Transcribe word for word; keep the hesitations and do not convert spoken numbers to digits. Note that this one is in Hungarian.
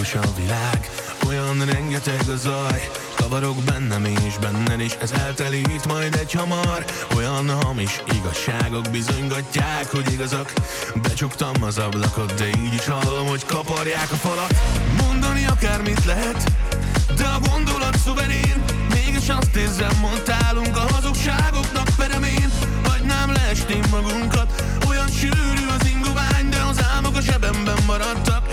Világos a világ, olyan rengeteg a zaj, kavarok bennem és benned is, ez eltelít majd egy hamar. Olyan hamis igazságok bizonygatják, hogy igazak. Becsuktam az ablakot, de így is hallom, hogy kaparják a falat. Mondani akármit lehet, de a gondolat szuverén. Mégis azt érzem, mondtálunk a hazugságoknak peremén. Hagynám leesni magunkat, olyan sűrű az ingovány, de az álmok a zsebemben maradtak.